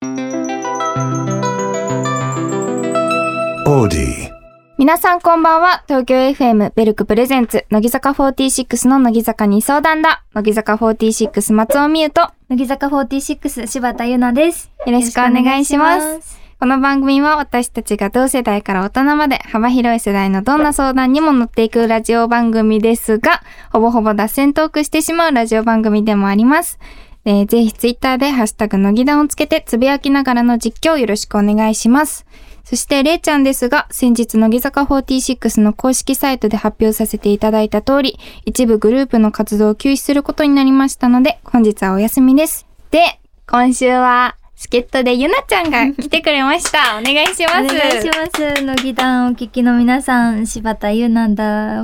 皆さんこんばんは。東京 FM ベルクプレゼンツ乃木坂46の乃木坂に相談だ。乃木坂46松尾美優と乃木坂46柴田優奈です。 よろしくお願いします。この番組は私たちが同世代から大人まで幅広い世代のどんな相談にも乗っていくラジオ番組ですが、ほぼほぼ脱線トークしてしまうラジオ番組でもあります。ぜひツイッターでハッシュタグ乃木団をつけてつぶやきながらの実況よろしくお願いします。そしてれいちゃんですが、先日乃木坂46の公式サイトで発表させていただいた通り、一部グループの活動を休止することになりましたので、本日はお休みです。で、今週は助っ人でゆなちゃんが来てくれました。お願いします。 お願いします。乃木団お聞きの皆さん、柴田優奈だ。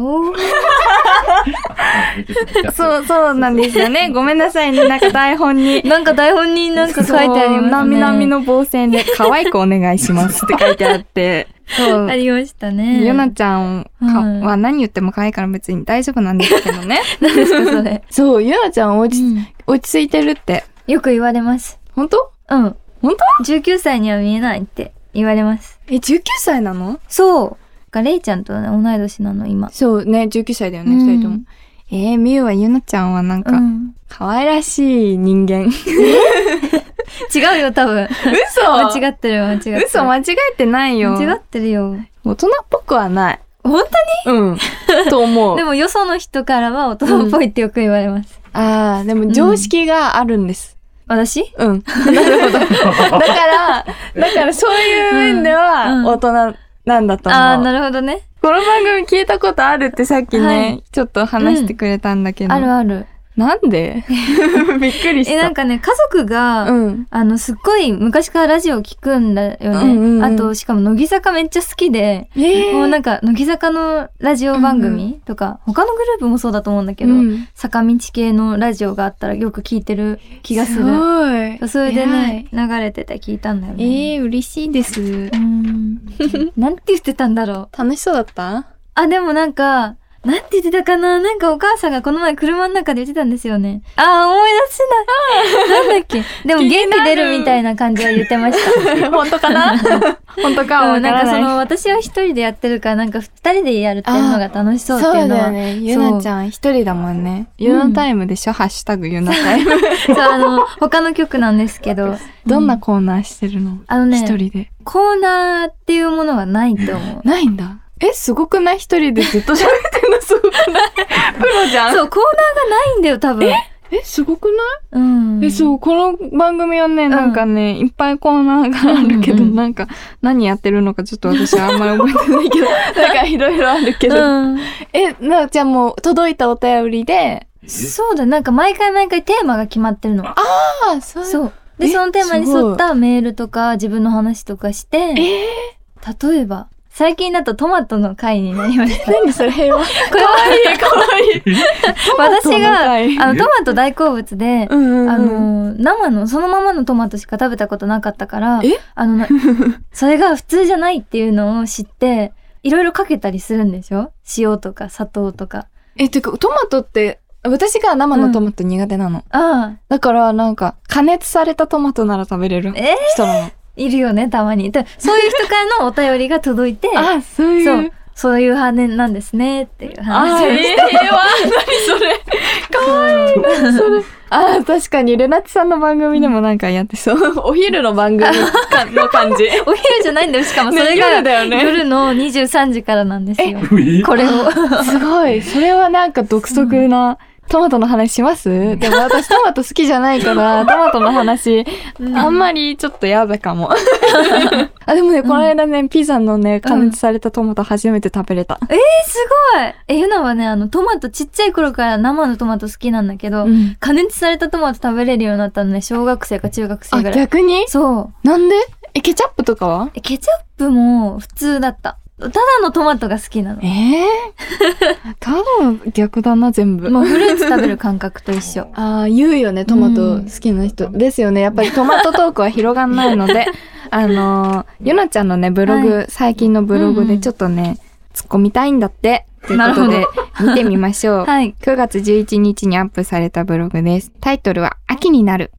そうなんですよね。ごめんなさいね。なんか台本になんか書いてありますね。なみなみの棒線で可愛くお願いしますって書いてあって。 そうありましたね。 ゆなちゃんは何言っても可愛いから別に大丈夫なんですけどね。 何ですかそれ。 そう、ゆなちゃん落ち着いてるってよく言われます。 本当？ うん。 本当？ 19 歳には見えないって言われます。 19歳なの？ そう。レイちゃんとね、同い年なの今。 そうね、19歳だよね、二人とも。みゆはゆなちゃんはなんか、可愛らしい人間。 違うよ、多分。 嘘！ 間違ってる。 嘘、間違えてないよ。 間違ってるよ。 大人っぽくはない。 本当に？ うん。と思う。 でもよその人からは大人っぽいってよく言われます。 でも常識があるんです。 私？ うん。なるほど。だからそういう面では大人なんだと思う。 なるほどね。 この番組聞いたことあるってさっきね、ちょっと話してくれたんだけど。 ある。 なんで？びっくりした。 なんかね、家族が、すっごい昔からラジオ聞くんだよね。あと、しかも乃木坂めっちゃ好きで、もうなんか乃木坂のラジオ番組とか、他のグループもそうだと思うんだけど、坂道系のラジオがあったらよく聞いてる気がする。すごい。それでね、流れてて聞いたんだよね。 嬉しいです。 なんて言ってたんだろう。楽しそうだった？ でもなんか、なんて言ってたかな？なんかお母さんがこの前車の中で言ってたんですよね。思い出せない。なんだっけ？でも元気出るみたいな感じは言ってました。 本当かな？本当かはわからない。 なんか私は一人でやってるから、なんか二人でやるっていうのが楽しそうっていうのは。 そうだよね。ゆなちゃん一人だもんね。ゆなタイムでしょ？ハッシュタグゆなタイム。 そう、他の曲なんですけど。 どんなコーナーしてるの？一人で。 コーナーっていうものはないと思う。 ないんだ。すごくない？一人でずっと喋ってるのすごくない？プロじゃん。 そう、コーナーがないんだよ、多分。 すごくない？そう、この番組はね、なんかね、いっぱいコーナーがあるけど、なんか、何やってるのかちょっと私はあんまり覚えてないけど、なんかいろいろあるけど。じゃあもう届いたお便りで。 そうだ、なんか毎回テーマが決まってるの。そう。で、そのテーマに沿ったメールとか自分の話とかして、例えば、最近だとトマトの回になりました。 何それ？平和。かわいい。 私が、トマト大好物で、生の、そのままのトマトしか食べたことなかったから、それが普通じゃないっていうのを知って、いろいろかけたりするんでしょ？塩とか砂糖とか。 てか、トマトって、私が生のトマト苦手なの。だからなんか、加熱されたトマトなら食べれる人なの。 いるよね、たまに。そういう人からのお便りが届いて、そういう派なんですねっていう話をして。 何それ。かわいいな、それ。確かに、ルナチさんの番組でもなんかやってそう。お昼の番組の感じ。 お昼じゃないんだよ。しかもそれが夜の23時からなんですよ。これを。 すごい。それはなんか独特な。トマトの話します？でも私トマト好きじゃないから、トマトの話、あんまりちょっとやだかも。でもね、この間ね、ピザのね、加熱されたトマト初めて食べれた。 すごい！ゆなはね、トマトちっちゃい頃から生のトマト好きなんだけど、加熱されたトマト食べれるようになったのね、小学生か中学生ぐらい。 逆に？ そう。 なんで？ケチャップとかは？ ケチャップも普通だった。ただのトマトが好きなの。 ただ逆だな、全部。 もうフルーツ食べる感覚と一緒。 言うよね、トマト好きな人。ですよね。やっぱりトマトトークは広がんないので、ゆなちゃんのね、ブログ、最近のブログでちょっとね、突っ込みたいんだって。ということで、見てみましょう。9月11日にアップされたブログです。タイトルは、秋になる。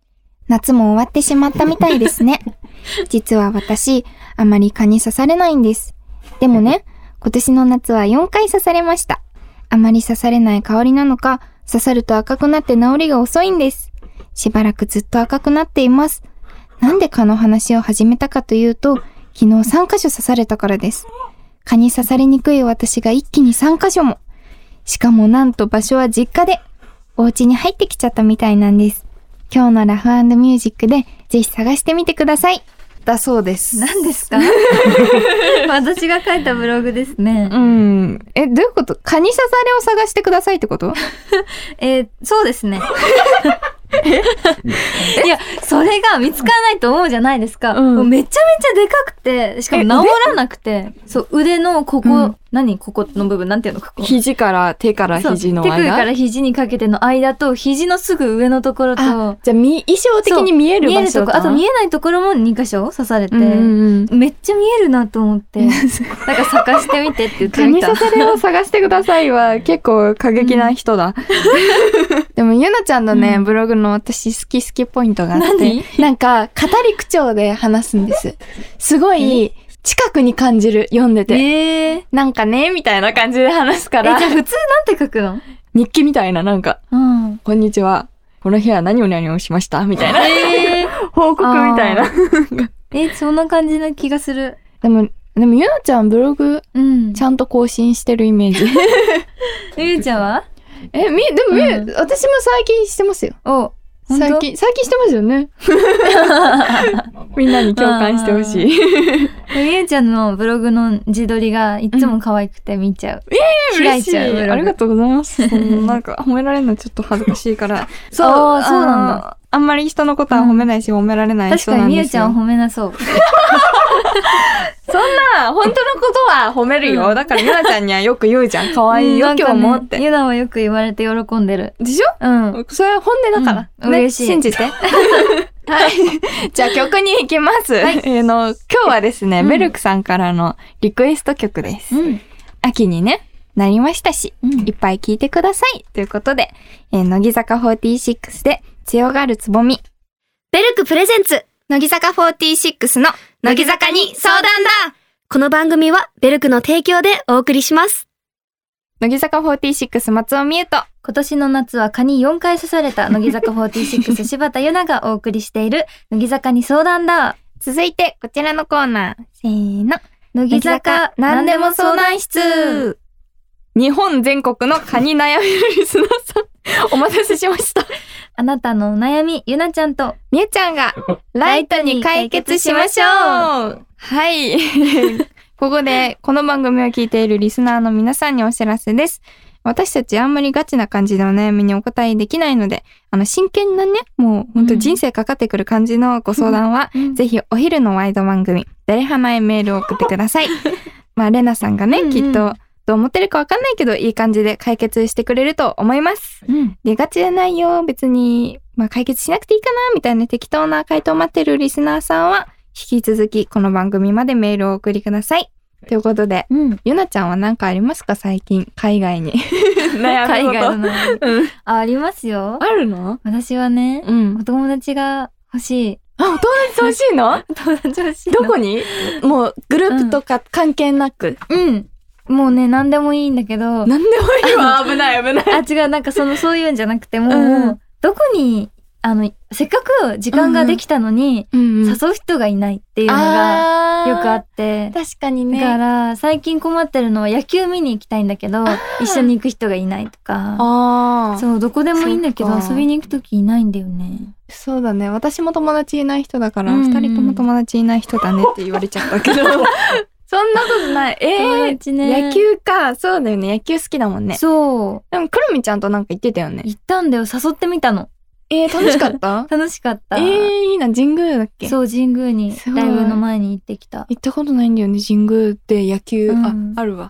夏も終わってしまったみたいですね。実は私、あまり蚊に刺されないんです。でもね、今年の夏は4回刺されました。あまり刺されない香りなのか、刺さると赤くなって治りが遅いんです。しばらくずっと赤くなっています。なんで蚊の話を始めたかというと、昨日3カ所刺されたからです。蚊に刺されにくい私が一気に3カ所も。しかもなんと場所は実家で、お家に入ってきちゃったみたいなんです。今日のラフ&ミュージックでぜひ探してみてください。だそうです。 何ですか？私が書いたブログですね。 どういうこと？蚊に刺されを探してくださいってこと？ そうですね。いや、それが見つからないと思うじゃないですか。もうめちゃめちゃでかくて、しかも治らなくて、そう、腕のここ、ここの部分、なんていうの？ここ。 肘から手から肘の間。 手首から肘にかけての間と、肘のすぐ上のところと、じゃあ衣装的に見える場所とか、あと見えないところも2箇所刺されて、めっちゃ見えるなと思って、なんか探してみてって言ってみた。 蚊に刺されを探してくださいは結構過激な人だ。でもゆなちゃんのね、ブログの私好きポイントがあって、なんか語り口調で話すんです。すごい近くに感じる、読んでて。なんかね、みたいな感じで話すから。 じゃあ普通なんて書くの？ 日記みたいな、なんか、こんにちは。この日は何をしましたみたいな。報告みたいな。 そんな感じな気がする。 でもゆなちゃんブログ、ちゃんと更新してるイメージ。 ゆうちゃんは？ でも私も最近してますよ。最近してますよね。みんなに共感してほしい。 ゆうちゃんのブログの自撮りがいつも可愛くて見ちゃう。 嬉しい。ありがとうございます。なんか褒められるのちょっと恥ずかしいから。 そうなんだ。 あんまり人のことは褒めないし、褒められない人なんですよ。 確かにみゆちゃん褒めなそう。 そんな、本当のことは褒めるよ。だからゆなちゃんにはよく言うじゃん。可愛いよ、今日もって。 ゆなはよく言われて喜んでる。 でしょ？それは本音だから。 嬉しい。 信じて。はい。じゃあ曲に行きます。今日はですね、ベルクさんからのリクエスト曲です。秋にね、なりましたし、いっぱい聴いてください。ということで、乃木坂46で強がるつぼみ。 ベルクプレゼンツ、乃木坂46の乃木坂に相談だ。この番組はベルクの提供でお送りします。 乃木坂46松尾美優と、 今年の夏は蚊に4回刺された乃木坂46柴田優奈がお送りしている乃木坂に相談だ。 続いてこちらのコーナー、せーの、 乃木坂何でも相談室。 日本全国の蚊に悩めるリスナーさん、お待たせしました。 あなたのお悩み、ゆなちゃんとみゆちゃんがライトに解決しましょう。はい。ここでこの番組を聞いているリスナーの皆さんにお知らせです。私たちあんまりガチな感じでお悩みにお答えできないので、真剣なね、もう本当人生かかってくる感じのご相談は、ぜひお昼のワイド番組、誰花へメールを送ってください。レナさんがね、きっと、どう思ってるかわかんないけど、いい感じで解決してくれると思います。で、ガチじゃないよ、別に、解決しなくていいかな、みたいな適当な回答を待ってるリスナーさんは、引き続きこの番組までメールをお送りください。ということで、ゆなちゃんは何かありますか？最近、海外に。悩み事。 海外の悩み。ありますよ。 あるの？ 私はね、お友達が欲しい。 お友達欲しいの？ 友達欲しいの。 どこに？もう、グループとか関係なく。 もうね、何でもいいんだけど。 何でもいいわ。危ない。 違う、なんかそういうんじゃなくて、もう、どこに、せっかく時間ができたのに、誘う人がいないっていうのがよくあって。 確かにね。 だから、最近困ってるのは野球見に行きたいんだけど、一緒に行く人がいないとか。そう、どこでもいいんだけど、遊びに行くときいないんだよね。 そうだね。私も友達いない人だから、二人とも友達いない人だねって言われちゃったけど。そんなことない。野球か。そうだよね。野球好きだもんね。 そう。 でも、くるみちゃんとなんか言ってたよね。 行ったんだよ。誘ってみたの。 楽しかった楽しかった。 いいな。神宮だっけ？ そう、神宮に、ライブの前に行ってきた。 行ったことないんだよね。神宮って野球、あるわ。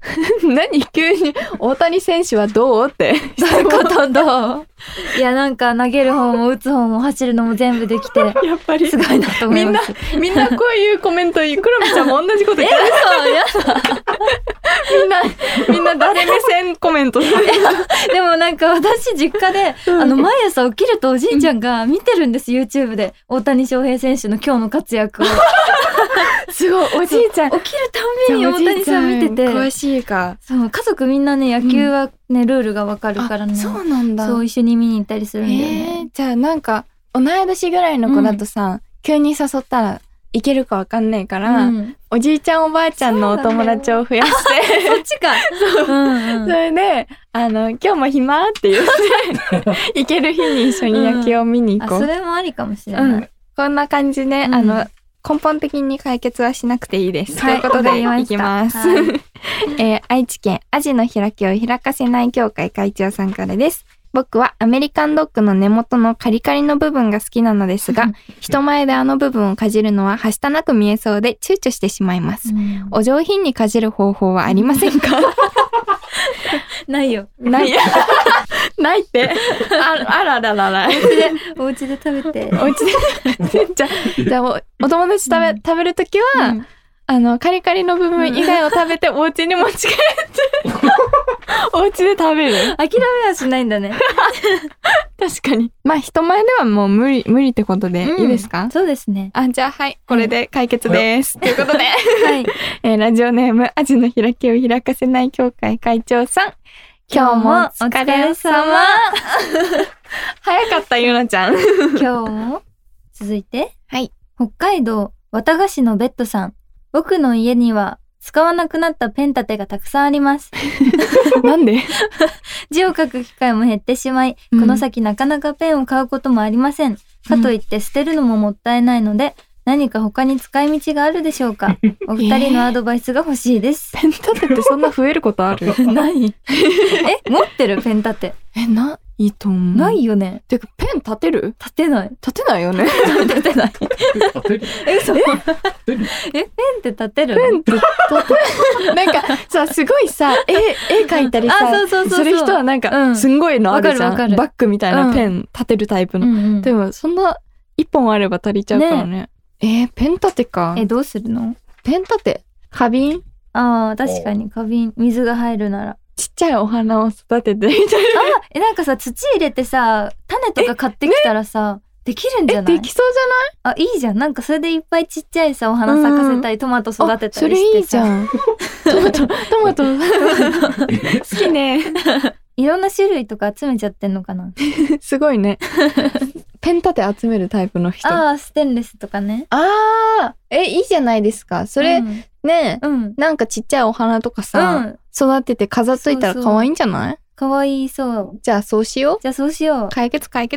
何急に大谷選手はどうってどういうことどういやなんか投げる方も打つ方も走るのも全部できてやっぱりすごいなと思います。 みんなこういうコメント言う。クロミちゃんも同じこと言ってる。 嘘やだみんな誰目線コメントする。 でもなんか私実家で、毎朝起きるとおじいちゃんが見てるんです、YouTube で大谷翔平選手の今日の活躍を。 すごい、おじいちゃん起きるたんびに大谷さん見てて、 詳しいか。 そう家族みんなね野球はね、ルールがわかるからね。 そうなんだ。 そう一緒に見に行ったりするんだよね。 じゃあなんか同い年ぐらいの子だとさ、急に誘ったらいけるかわかんないから、おじいちゃんおばあちゃんのお友達を増やして、 そっちか。 それで今日も暇って言って行ける日に一緒に野球を見に行こう。 それもありかもしれない。 こんな感じで、根本的に解決はしなくていいです。ということでいきます。愛知県アジの開きを開かせない協会会長さんからです。僕はアメリカンドッグの根元のカリカリの部分が好きなのですが、人前であの部分をかじるのははしたなく見えそうで躊躇してしまいます。お上品にかじる方法はありませんか？ ないよ。 ないないってあらららら。 お家で食べて。 お家でじゃあお友達食べるときは、カリカリの部分以外を食べてお家に持ち帰ってお家で食べる。 諦めはしないんだね。 確かに。まあ人前ではもう無理ってことでいいですか？ そうですね。 じゃあはい、これで解決です。ということで、 はい。 ラジオネームアジの開きを開かせない協会会長さん、今日もお疲れ様。早かったゆなちゃん。 今日も続いて、 はい。 北海道綿菓子のベッドさん。僕の家には使わなくなったペン立てがたくさんあります。 なんで？ 字を書く機会も減ってしまい、この先なかなかペンを買うこともありません。かといって捨てるのももったいないので、何か他に使い道があるでしょうか？お二人のアドバイスが欲しいです。 ペン立てってそんな増えることある？ ない持ってるペン立て。 ないと思う。 ないよね。 てかペン立てる？ 立てない。 立てないよね。 立てない。嘘。ペンって立てる？ペンって立てなんかさ、すごいさ、絵描いたりさ、する人はなんか、すんごいのあるじゃん。バッグみたいなペン立てるタイプの。でもそんな一本あれば足りちゃうからね。ペン立てか。 どうするの？ ペン立て？花瓶？ 確かに花瓶。水が入るなら。 ちっちゃいお花を育ててみたいな。 なんかさ、土入れてさ、種とか買ってきたらさ、できるんじゃない？ できそうじゃない？ いいじゃん。なんかそれでいっぱいちっちゃいさ、お花咲かせたり、トマト育てたりしてさ。それいいじゃん。トマト。好きね。 いろんな種類とか集めちゃってんのかな。 すごいね。ペン立て集めるタイプの人。 ステンレスとかね。 いいじゃないですか。それ、ね、なんかちっちゃいお花とかさ、育てて飾っといたら可愛いんじゃない？ 可愛いそう。 じゃあそうしよう。解決。はい。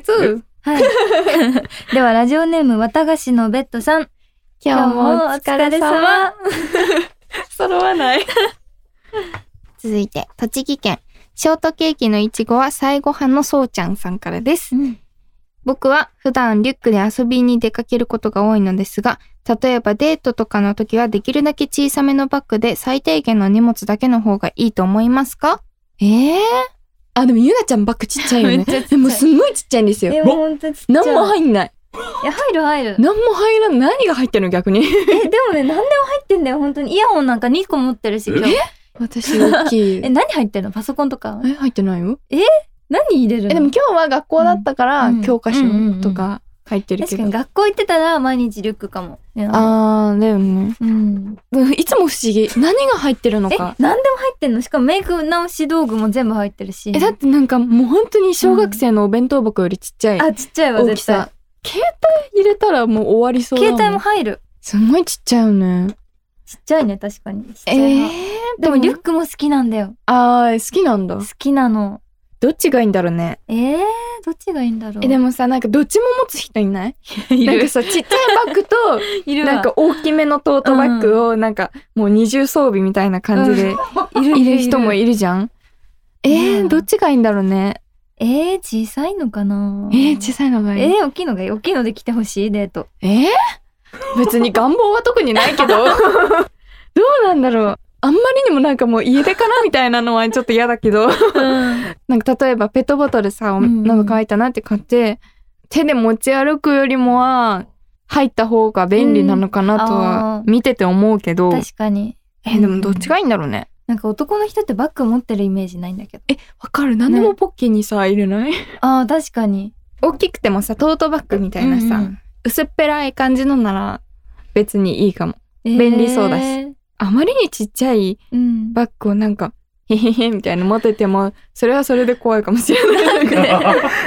ではラジオネーム綿菓子のベッドさん。 今日もお疲れ様。揃わない。続いて栃木県。ショートケーキのいちごは最後派のそうちゃんさんからです。僕は普段リュックで遊びに出かけることが多いのですが、例えばデートとかの時はできるだけ小さめのバッグで最低限の荷物だけの方がいいと思いますか？でもゆなちゃんバッグちっちゃいよね。でもすんごいちっちゃいんですよ。 ほんとちっちゃい。 何も入んない。 いや、入る。 何も入らない。何が入ってるの逆に。 でもね、何でも入ってんだよ、本当に。イヤホンなんか2個持ってるし、今日。 私大きい。 何入ってんの？パソコンとか？ 入ってないよ。 何入れるの？ でも今日は学校だったから、教科書とか入ってるけど。 確かに学校行ってたら毎日リュックかも。 だよね。いつも不思議。何が入ってるのか。 何でも入ってんの？しかもメイク直し道具も全部入ってるし。 だってなんかもう本当に小学生のお弁当箱よりちっちゃい。 ちっちゃいわ、絶対。 携帯入れたらもう終わりそうだもん。 携帯も入る。 すごいちっちゃいよね。 ちっちゃいね、確かに。でもリュックも好きなんだよ。 好きなんだ。 好きなの。 どっちがいいんだろうね。 どっちがいいんだろう。 でもさ、なんかどっちも持つ人いない？なんかさ、ちっちゃいバッグと、なんか大きめのトートバッグを、なんかもう二重装備みたいな感じで、いる人もいるじゃん。どっちがいいんだろうね。 小さいのかな？ 小さいのがいい。 大きいのがいい。大きいので来てほしい、デート。 別に願望は特にないけど。どうなんだろう。 あんまりにもなんかもう家出かなみたいなのはちょっと嫌だけど、なんか例えばペットボトルさ、喉乾いたなって買って、手で持ち歩くよりもは入った方が便利なのかなとは見てて思うけど、 確かに。 でもどっちがいいんだろうね。 なんか男の人ってバッグ持ってるイメージないんだけど。 わかる。何でもポッケにさ、入れない？ ああ、確かに。 大きくてもさ、トートバッグみたいなさ、薄っぺらい感じのなら別にいいかも。便利そうだし。あまりにちっちゃいバッグをなんか、へへへみたいな持ってても、それはそれで怖いかもしれない。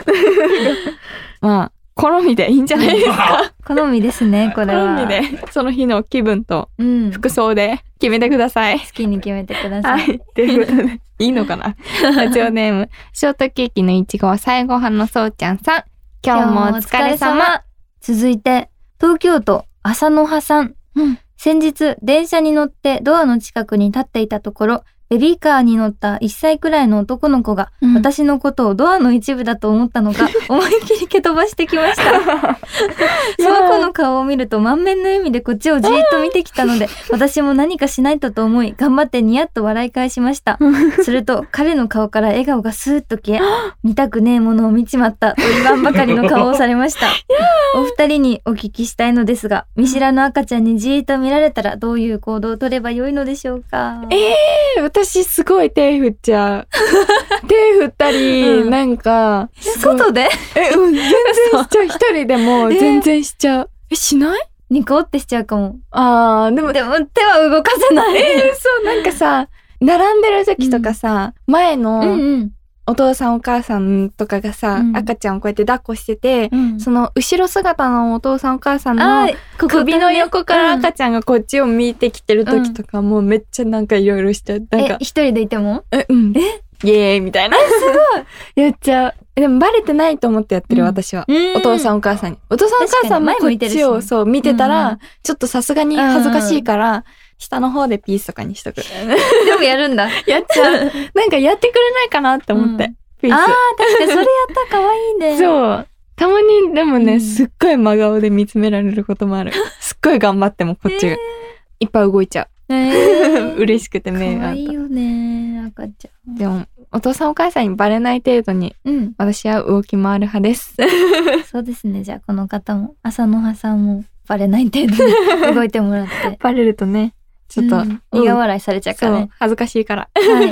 まあ、好みでいいんじゃないですか。 好みですね、これは。 好みで、その日の気分と服装で決めてください。 好きに決めてください。 はい。ということで、いいのかな。ラジオネーム、ショートケーキのいちごは最後派のそうちゃんさん。今日もお疲れ様。 続いて、東京都浅野葉さん。先日、電車に乗ってドアの近くに立っていたところ、ベビーカーに乗った1歳くらいの男の子が、私のことをドアの一部だと思ったのか、思いっきり蹴飛ばしてきました。その子の顔を見ると満面の笑みでこっちをじーっと見てきたので、私も何かしないとと思い、頑張ってニヤッと笑い返しました。すると、彼の顔から笑顔がスーッと消え、見たくねえものを見ちまったと言わんばかりの顔をされました。お二人にお聞きしたいのですが、見知らぬ赤ちゃんにじーっと見られたらどういう行動を取ればよいのでしょうか？ 私すごい手振っちゃう。手振ったり、なんか外で全然しちゃう。一人でも全然しちゃう。しない？ ニコってしちゃうかも。 でも手は動かせない。 そう、なんかさ、並んでる時とかさ、前のお父さんお母さんとかがさ、赤ちゃんをこうやって抱っこしてて、その後ろ姿のお父さんお母さんの首の横から赤ちゃんがこっちを見てきてる時とかもうめっちゃなんかいろいろしちゃう。なんか一人でいても？ イエーイみたいな。すごいやっちゃう。でもバレてないと思ってやってる、私は。お父さんお母さんに。お父さんお母さんもこっちをそう見てたら、ちょっとさすがに恥ずかしいから、下の方でピースとかにしとく。 でもやるんだ。 やっちゃう。なんかやってくれないかなって思って。ピース。 確かにそれやったら可愛いね。 そう。たまにでもね、すっごい真顔で見つめられることもある。すっごい頑張ってもこっちが。いっぱい動いちゃう。嬉しくて目が。 可愛いよね、赤ちゃん。 でも、お父さんお母さんにバレない程度に、私は動き回る派です。 そうですね。じゃあこの方も、浅野葉さんもバレない程度に動いてもらって。 バレるとね、ちょっと、 苦笑いされちゃうからね。 恥ずかしいから。 はい。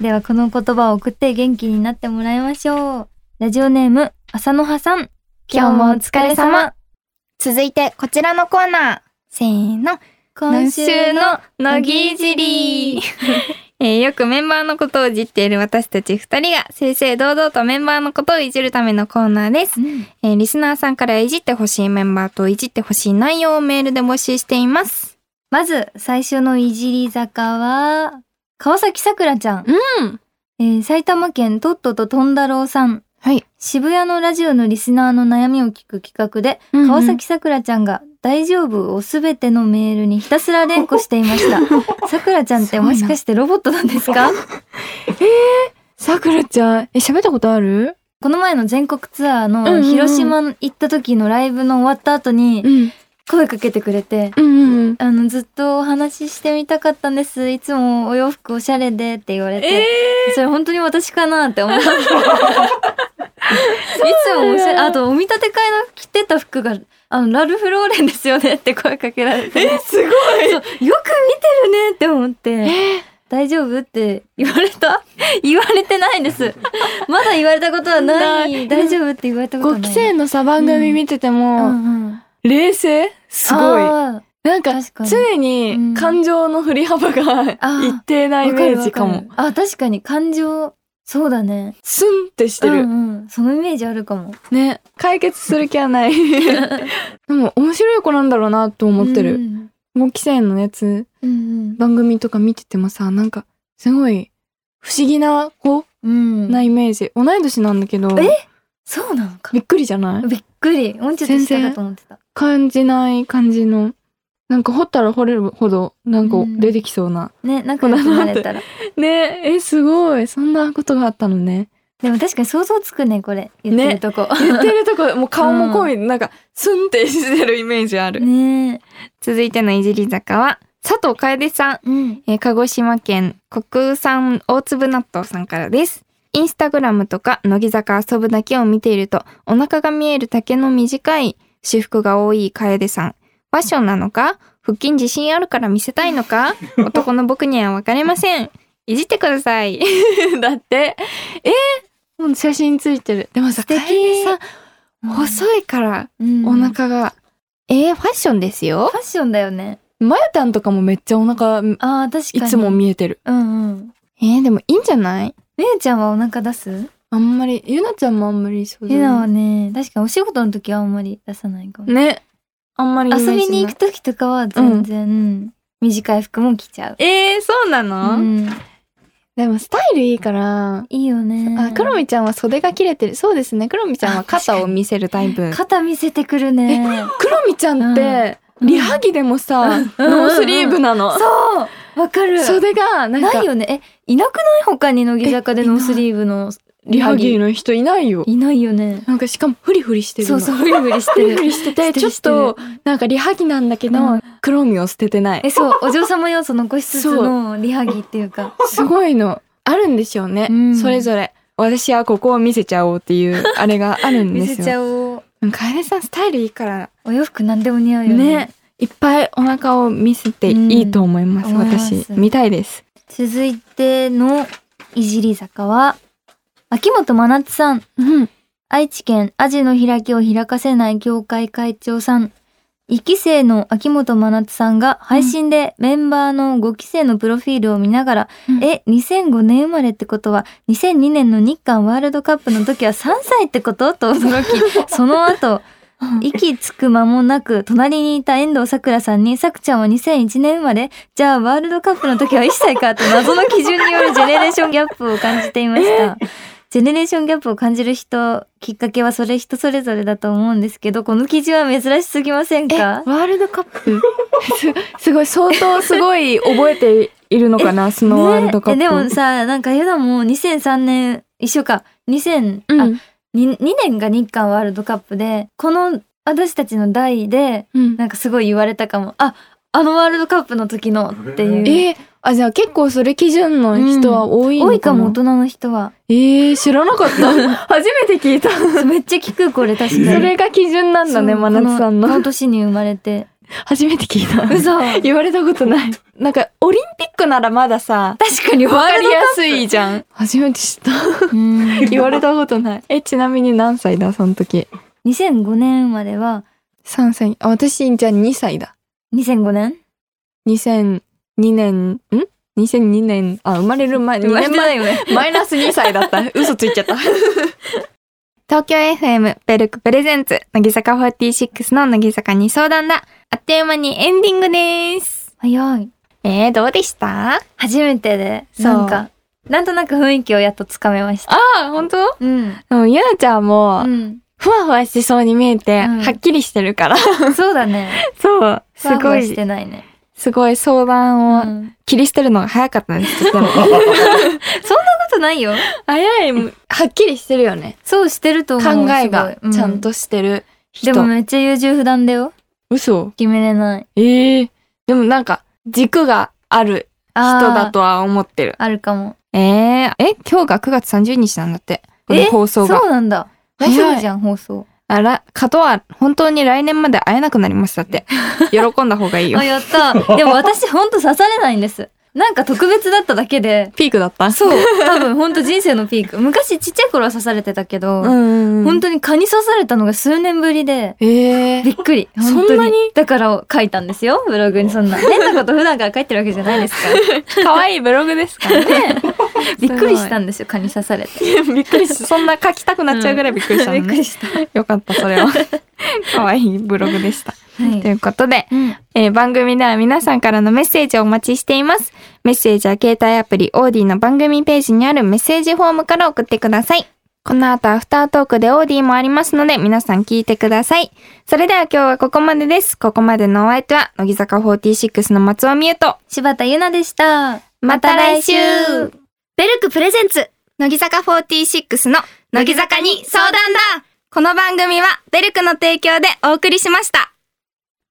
ではこの言葉を送って元気になってもらいましょう。ラジオネーム、浅野葉さん。 今日もお疲れ様。続いてこちらのコーナー。せーの。今週の乃木いじり。よくメンバーのことをいじっている私たち二人が正々堂々とメンバーのことをいじるためのコーナーです。リスナーさんからいじってほしいメンバーといじってほしい内容をメールで募集しています。 まず最初のいじり坂は川崎さくらちゃん。埼玉県トットととんだろうさん。 はい。 渋谷のラジオのリスナーの悩みを聞く企画で、川崎さくらちゃんが大丈夫をすべてのメールにひたすら連呼していました。さくらちゃんってもしかしてロボットなんですか？ さくらちゃん、喋ったことある？ この前の全国ツアーの広島行った時のライブの終わった後に、声かけてくれて、ずっとお話ししてみたかったんです。いつもお洋服おしゃれでって言われて、それ本当に私かなって思った。いつもおしゃれ、あとお見立て会の着てた服がラルフローレンですよねって声かけられて、 すごい。 よく見てるねって思って、大丈夫って言われた？言われてないです。まだ言われたことはない。大丈夫って言われたことはない。 5期生のさ番組見てても、冷静？すごい。なんか常に感情の振り幅が一定なイメージかも。 確かに感情、そうだね。 スンってしてる。 そのイメージあるかも。 ね、解決する気はない。でも面白い子なんだろうなと思ってる。5期生のやつ、番組とか見ててもさ、なんかすごい不思議な子なイメージ。同い年なんだけど。 そうなのか。 びっくりじゃない？ びっくり。もうちょっと下かと思ってた。 感じない感じの。なんか掘ったら掘れるほどなんか出てきそうな。 ね、仲良くなれたら。 ね、すごい。そんなことがあったのね。 でも確かに想像つくね、これ。言ってるとこ。 言ってるとこ、もう顔も濃い、なんかスンってしてるイメージある。 ね。 続いてのいじり坂は、 佐藤楓さん、鹿児島県国産大粒納豆さんからです。インスタグラムとか乃木坂遊ぶだけを見ているとお腹が見える丈の短い私服が多い楓さん。ファッションなのか、腹筋自信あるから見せたいのか、男の僕には分かりません。いじってください。だって、もう写真ついてる。でもさ、楓さん、細いから、お腹が。ファッションですよ。 ファッションだよね。 まゆたんとかもめっちゃお腹、 確かにいつも見えてる。でもいいんじゃない？ めゆちゃんはお腹出す？ あんまり、ゆなちゃんもあんまりそうだね。 ゆなはね、確かお仕事の時はあんまり出さないかも。 ね。あんまり遊びに行く時とかは全然、短い服も着ちゃう。 そうなの？でもスタイルいいから。 いいよね。 クロミちゃんは袖が切れてる。そうですね。クロミちゃんは肩を見せるタイプ。 肩見せてくるね。 クロミちゃんって、リハ着でもさ、ノースリーブなの。 そう、わかる。 袖がなんか。 ないよね。いなくない？他に乃木坂でノースリーブのリハ着の人いないよ。 いないよね。 なんかしかもフリフリしてるの。 そう、フリフリしてる。 フリフリしてて、ちょっと、なんかリハ着なんだけど、クロミを捨ててない。 そう、お嬢様要素残しつつのリハ着っていうか。 すごいの。あるんでしょうね。それぞれ。私はここを見せちゃおうっていう、あれがあるんですよ。 見せちゃおう。 楓さんスタイルいいから。 お洋服なんでも似合うよね。 ね。いっぱいお腹を見せていいと思います。私。見たいです。 続いてのいじり坂は、秋元真夏さん。愛知県アジの開きを開かせない協会会長さん。1期生の秋元真夏さんが配信でメンバーの5期生のプロフィールを見ながら、2005年生まれってことは2002年の日韓ワールドカップの時は3歳ってことと驚き、その後、息つく間もなく隣にいた遠藤さくらさんに、さくちゃんは2001年生まれ、じゃあワールドカップの時は1歳かと謎の基準によるジェネレーションギャップを感じていました。ジェネレーションギャップを感じる人、きっかけはそれ人それぞれだと思うんですけど、この基準は珍しすぎませんか？ ワールドカップすごい、相当すごい覚えているのかな、そのワールドカップ。 でもさ、なんかユナも2003年、一緒か、2年が日韓ワールドカップで、この私たちの代で、なんかすごい言われたかも。あのワールドカップの時のっていう。 じゃあ結構それ基準の人は多いのかな？ 多いかも、大人の人は。 知らなかった。初めて聞いた。 めっちゃ聞く、これ確かに。 それが基準なんだね、真夏さんの。 この年に生まれて。 初めて聞いた。 嘘。 言われたことない。なんか、オリンピックならまださ、 確かにわかりやすいじゃん。初めて知った。言われたことない。ちなみに何歳だ、その時。 2005年までは、 3歳。私、じゃあ2歳だ。 2005年 ?2002 年、2002年、生まれる前、2年前よね。マイナス2歳だった。嘘ついちゃった。東京 FM ベルクプレゼンツ乃木坂46の乃木坂に相談だ。あっという間にエンディングです。 早い。 どうでした？ 初めてで、なんとなく雰囲気をやっとつかめました。 本当？ゆなちゃんも、ふわふわしそうに見えて、はっきりしてるから。 そうだね。 そう。 すごい。ふわふわしてないね。 すごい相談を切り捨てるのが早かったです。でもそんなことないよ。 早い、はっきりしてるよね。 そうしてると思う。 考えがちゃんとしてる人。 でもめっちゃ優柔不断だよ。 嘘？ 決めれない。 でもなんか軸がある人だとは思ってる。 あるかも。 今日が9月30日なんだって。この放送が。 そうなんだ。大丈夫じゃん、放送。 加藤は本当に来年まで会えなくなりましたって。喜んだ方がいいよ。 やった。でも私ほんと刺されないんです。なんか特別だっただけで。 ピークだった？ そう。多分ほんと人生のピーク。昔ちっちゃい頃は刺されてたけど、本当に蚊に刺されたのが数年ぶりで、びっくり。本当に。だから書いたんですよ、ブログに。そんな変なこと普段から書いてるわけじゃないですから。 可愛いブログですからね。 びっくりしたんですよ、蚊に刺されて。 びっくりした。そんな書きたくなっちゃうぐらいびっくりしたのね。 びっくりした。 よかった、それは。可愛いブログでした。ということで、番組では皆さんからのメッセージをお待ちしています。メッセージは携帯アプリオーディの番組ページにあるメッセージフォームから送ってください。この後アフタートークでオーディもありますので皆さん聞いてください。それでは今日はここまでです。ここまでのお相手は乃木坂46の松尾美優と柴田優奈でした。 また来週。 ベルクプレゼンツ乃木坂46の乃木坂に相談だ。この番組はベルクの提供でお送りしました。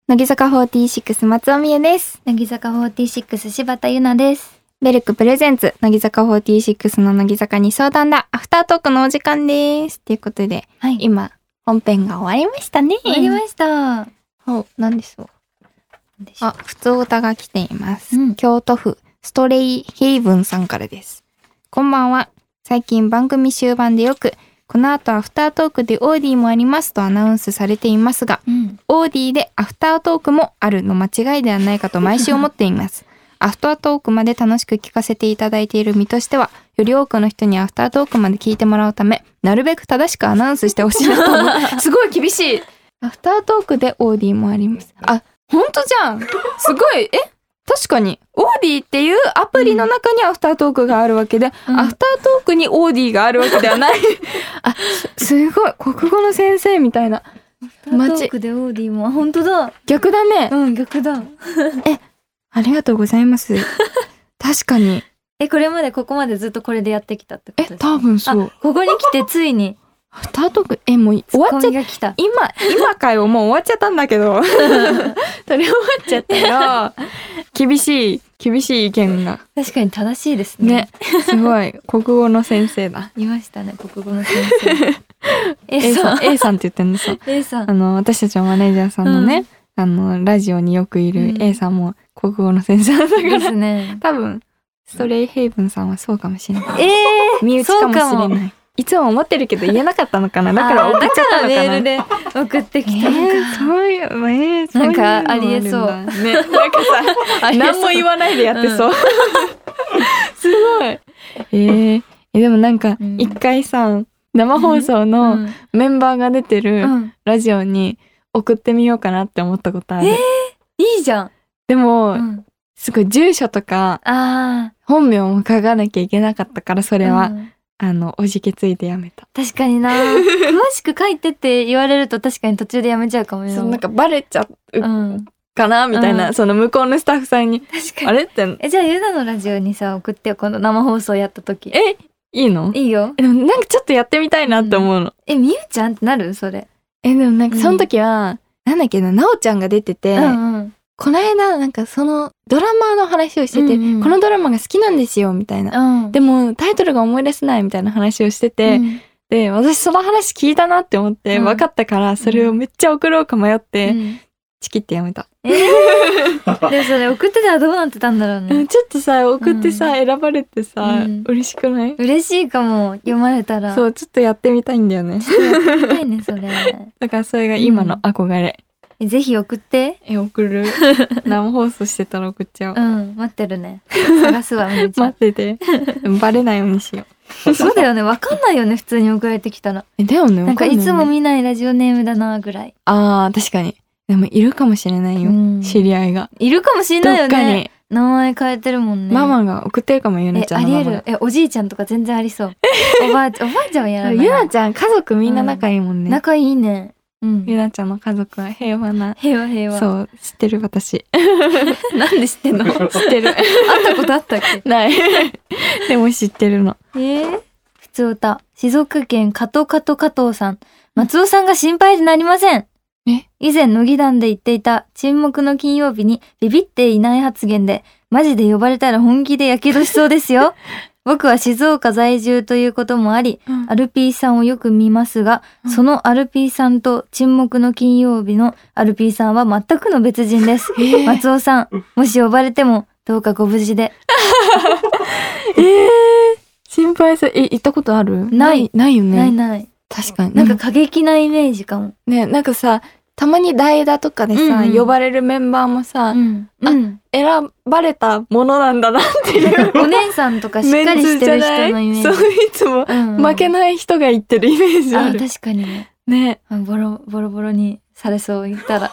乃木坂46松尾美恵です。 乃木坂46柴田ゆなです。 ベルクプレゼンツ乃木坂46の乃木坂に相談だアフタートークのお時間です。ということで、はい、今本編が終わりましたね。 終わりました。 何でしょう。普通歌が来ています、京都府ストレイヘイブンさんからです。こんばんは。最近番組終盤でよくこの後アフタートークでオーディもありますとアナウンスされていますが、オーディでアフタートークもあるの間違いではないかと毎週思っています。アフタートークまで楽しく聞かせていただいている身としては、より多くの人にアフタートークまで聞いてもらうため、なるべく正しくアナウンスしてほしいなと思う。すごい厳しい。アフタートークでオーディもあります。ほんとじゃん。すごい。確かにオーディっていうアプリの中にアフタートークがあるわけで、アフタートークにオーディがあるわけではない。すごい国語の先生みたいな。 アフタートークでオーディも本当だ。 逆だね。 逆だ。 ありがとうございます。確かに。 これまでここまでずっとこれでやってきたってことですか？ 多分そう。 ここに来てついにアフタートークもう終わっちゃった。今回はもう終わっちゃったんだけど。取り終わっちゃったよ。厳しい意見が。 確かに正しいですね。 すごい国語の先生だ。 いましたね、国語の先生。 A さんって言ってるんですよ。 A さん。 私たちのマネージャーさんのね、ラジオによくいる A さんも国語の先生だからですね。多分ストレイヘイブンさんはそうかもしれない。身内かもしれない。いつも思ってるけど言えなかったのかな。だから送っちゃったのかな。 メールで送ってきたのか。 そういう、 なんかありえそう。 ね、なんかさ、何も言わないでやってそう。すごい。でもなんか一回さ、生放送のメンバーが出てるラジオに送ってみようかなって思ったことある。 いいじゃん。 でも、すごい住所とか本名も書かなきゃいけなかったから、それは。おじけついてやめた。 確かにな。詳しく書いてって言われると確かに途中でやめちゃうかもよ。 なんかバレちゃうかなみたいな、その向こうのスタッフさんに。 確かに。 あれって。 じゃあゆなのラジオにさ、送ってよ、この生放送やった時。 いいの？ いいよ。 でもなんかちょっとやってみたいなって思うの。 みゆちゃんってなる？それ。 でもなんかその時は、なんだっけな、なおちゃんが出てて、この間なんかそのドラマの話をしてて、このドラマが好きなんですよみたいな、でもタイトルが思い出せないみたいな話をしてて、で私その話聞いたなって思って分かったから、それをめっちゃ送ろうか迷って、チキってやめた。 でもそれ送ってたらどうなってたんだろうね。 ちょっとさ、送ってさ、選ばれてさ、嬉しくない？ 嬉しいかも、読まれたら。 そう、ちょっとやってみたいんだよね。 ちょっとやってみたいね、それ。 だからそれが今の憧れ。 ぜひ送って。 送る。生放送してたら送っちゃう。 待ってるね。探すわ、みゆちゃん。 待ってて。バレないようにしよう。そうだよね、わかんないよね、普通に送られてきたら。 だよね、 なんかいつも見ないラジオネームだな、ぐらい。 確かに。でもいるかもしれないよ、知り合いが。 いるかもしれないよね。どっかに。名前変えてるもんね。 ママが送ってるかも、ゆなちゃんのママ。 ありえる。おじいちゃんとか全然ありそう。おばあちゃんはやらない。 ゆなちゃん、家族みんな仲いいもんね。 仲いいね。 ゆなちゃんの家族は平和な。 平和。 そう、知ってる私。 なんで知ってんの？知ってる。 会ったことあったっけ？ ない。でも知ってるの。 普通歌。静岡県加藤さん。松尾さんが心配でなりません。以前乃木団で言っていた沈黙の金曜日にビビっていない発言で、マジで呼ばれたら本気でやけどしそうですよ。僕は静岡在住ということもあり、アルピーさんをよく見ますが、そのアルピーさんと沈黙の金曜日のアルピーさんは全くの別人です。松尾さん、もし呼ばれてもどうかご無事で。 心配さ、行ったことある？ないよね。 ない。 確かに。 なんか過激なイメージかも。 ね、なんかさ、たまに代打とかでさ、呼ばれるメンバーもさ、選ばれたものなんだなっていう。 お姉さんとかしっかりしてる人のイメージ。 そう、いつも負けない人が言ってるイメージある。 確かにね。 ね。 ボロボロにされそう言ったら。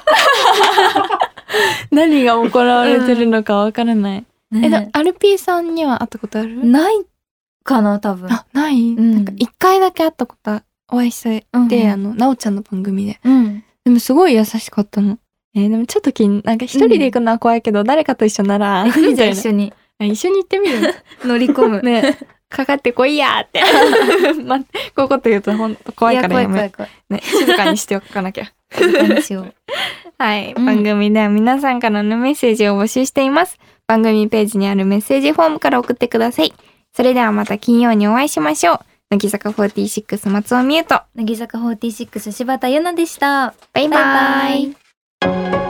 何が行われてるのかわからない。アルピーさんには会ったことある？ ないかな、多分。 ない？なんか一回だけ会ったことお会いして、なおちゃんの番組で。でもすごい優しかったの。でもちょっとなんか一人で行くのは怖いけど、誰かと一緒なら。 いいじゃん、一緒に。 一緒に行ってみる？ 乗り込む。 ね。かかってこいやーって。こういうこと言うとほんと怖いからやめ。ね、静かにしておかなきゃ。 静かにしよう。 はい、番組では皆さんからのメッセージを募集しています。番組ページにあるメッセージフォームから送ってください。それではまた金曜にお会いしましょう。乃木坂46松尾美優と乃木坂46柴田優奈でした。 バイバイ。